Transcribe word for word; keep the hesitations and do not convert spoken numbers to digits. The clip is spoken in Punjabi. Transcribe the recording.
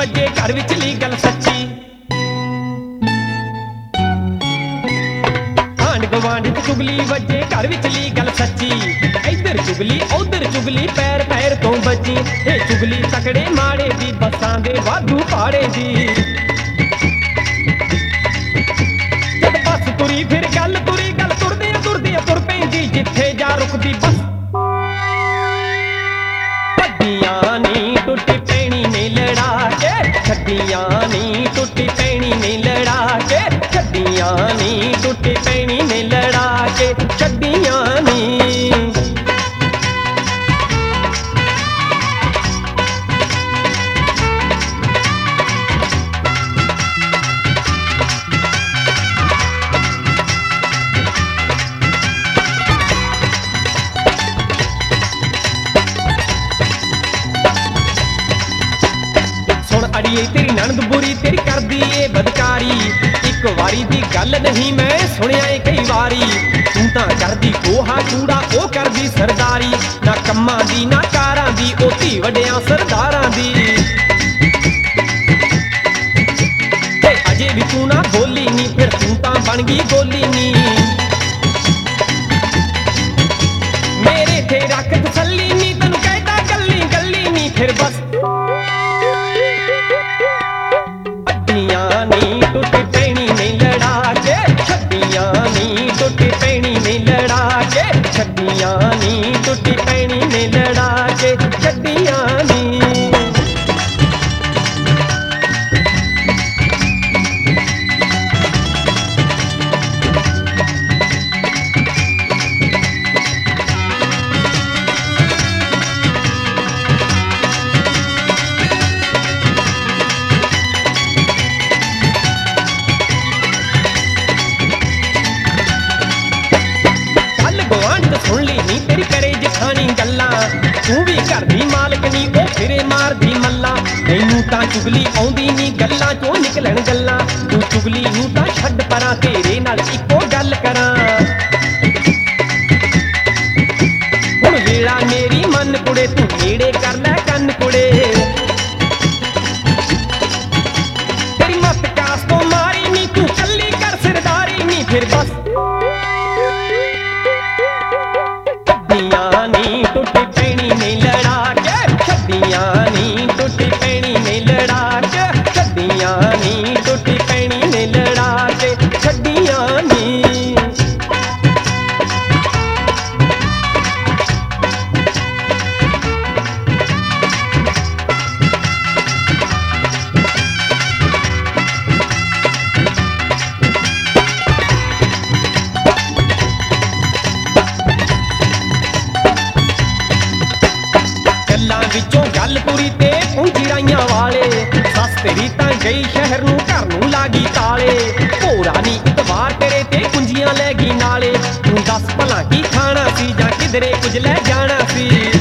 ਵੱਜੇ ਘਰ ਵਿਚਲੀ ਗੱਲ ਸੱਚੀ। ਆਂਢ ਗੁਆਂਢ ਚ ਚੁਗਲੀ ਵੱਜੇ ਘਰ ਵਿਚਲੀ ਗੱਲ ਸੱਚੀ। ਇੱਧਰ ਚੁਗਲੀ ਉੱਧਰ ਚੁਗਲੀ ਪੈਰ ਪੈਰ ਤੋਂ ਬਚੀ। ਇਹ ਚੁਗਲੀ ਤਕੜੇ ਮਾੜੇ ਦੀ ਬੱਸਾਂ ਦੇ ਵਾਧੂ ਪਾੜੇ ਦੀ। ਜਦ ਬੱਸ ਤੁਰੀ ਫਿਰ ਗੱਲ ਤੁਰੀ ਗੱਲ ਤੁਰਦੇ ਤੁਰਦੇ ਤੁਰ ਪੈਂਦੀ ਜਿੱਥੇ ਜਾ ਰੁਕਦੀ ਬੱਸ। ਛੱਡੀਆਂ ਨੀ ਟੁੱਟੀ ਪੈਣੀ ਨੇ ਲੜਾ ਕੇ ਛੱਡੀਆਂ ਨੀ ਟੁੱਟੀ ਪੈਣੀ ਨੇ ਲੜਾ ਕੇ ਛੱਡੀਆਂ ਨੀ ਟੁੱਟੀ ਪੈਣੀ ਨੇ ਲੜਾ ਕੇ ਛੱਡੀਆਂ ਨੀ। ਅੜੀਏ ਤੇਰੀ ਨਣਦ ਬੁਰੀ ਤੇਰੀ ਕਰਦੀ ਏ ਬਦਕਾਰੀ। ਇੱਕ ਵਾਰੀ ਦੀ ਗੱਲ ਨਹੀਂ ਮੈਂ ਸੁਣਿਆ ਏ ਕਈ ਵਾਰੀ। ਤੂੰ ਤਾਂ ਕਰਦੀ ਕੋਹਾ ਕੂੜਾ ਉਹ ਕਰਦੀ ਸਰਦਾਰੀ। ਨਾ ਕੰਮਾਂ ਦੀ ਨਾ ਕਾਰਾਂ ਦੀ ਉਹ ਧੀ ਵੱਡਿਆਂ ਸਰਦਾਰਾਂ ਦੀ। ਤੇ ਅਜੇ ਵੀ ਤੂੰ ਨਾ ਬੋਲੀ ਨੀ ਫਿਰ ਤੂੰ ਤਾਂ ਬਣ ਗਈ ਗੋਲੀ ਨੀ। ਮੇਰੇ ਤੇ ਰੱਖ ਤਸੱਲੀ ਨੀ ਤੈਨੂੰ ਕਹਿਦਾ ਗੱਲੀ ਗੱਲੀ ਨੀ ਫਿਰ ਬਸ। ਛੱਡੀਆਂ ਨੀ ਟੁੱਟੀ ਪੈਣੀ ਨੇ ਲੜਾ ਕੇ ਛੱਡੀਆਂ ਨੀ ਟੁੱਟੀ ਪੈਣੀ ਨੇ ਲੜਾ ਕੇ ਛੱਡੀਆਂ ਨੀ ਟੁੱਟੀ ਪੈਣੀ ਨੇ ਲੜਾ ਕੇ ਛੱਡੀਆਂ ਨੀ। ਸੁਣ ਲਈ ਨੀ ਤੇਰੀ ਕਰੇ ਜਠਾਣੀ ਗੱਲਾਂ। ਤੂੰ ਵੀ ਘਰ ਦੀ ਮਾਲਕ ਨੀ ਉਹ ਫਿਰੇ ਮਾਰਦੀ ਮੱਲਾ। ਤੈਨੂੰ ਤਾਂ ਚੁਗਲੀ ਆਉਂਦੀ ਨੀ ਗੱਲਾਂ ਚੋਂ ਨਿਕਲਣ ਗੱਲਾਂ। ਤੂੰ ਚੁਗਲੀ ਨੂੰ ਤਾਂ ਛੱਡ ਪਰਾਂ ਤੇਰੇ ਨਾਲ ਇੱਕੋ ਗੱਲ ਕਰਾਂ। ਹੁਣ ਵੇਲਾ ਮੇਰੀ ਮਨ ਕੁੜੇ ਤੂੰ ਨੇੜੇ ਕਰ ਲੈ ਕੰਨ ਕੁੜੇ। ਤੇਰੀ ਮੱਤ ਕਾਸ ਤੋਂ ਮਾਰੀ ਨੀ ਤੂੰ ਕੱਲੀ ਕਰ ਸਰਦਾਰੀ ਨੀ ਫਿਰ ਬਸ। ਛੱਡੀਆਂ ਨੀ ਟੁੱਟੀ ਪੈਣੀ ਨੇ ਲੜਾ ਕੇ ਛੱਡੀਆਂ ਨੀ ਟੁੱਟੀ ਪੈਣੀ ਨੇ ਲੜਾ ਕੇ ਛੱਡੀਆਂ ਨੀ ਟੁੱਟੀ ਪੈਣੀ ਨੇ ਲੜਾ ਕੇ ਛੱਡੀਆਂ ਨੀ। ਵਿੱਚੋਂ ਗੱਲ ਤੁਰੀ ਤੇ ਪਹੁੰਚੀ ਰਾਈਆਂ ਵਾਲੇ। ਸੱਸ ਤੇਰੀ ਤਾਂ ਗਈ ਸ਼ਹਿਰ ਨੂੰ ਘਰ ਨੂੰ ਲਾਗੀ ਤਾਲੇ। ਭੋਰਾ ਨੀ ਇਤਵਾਰ ਤੇਰੇ ਤੇ ਕੁੰਜੀਆਂ ਲੈ ਗਈ ਨਾਲੇ। ਤੂੰ ਦੱਸ ਭਲਾ ਕੀ ਖਾਣਾ ਸੀ ਜਾਂ ਕਿਧਰੇ ਕੁਝ ਲੈ ਜਾਣਾ ਸੀ।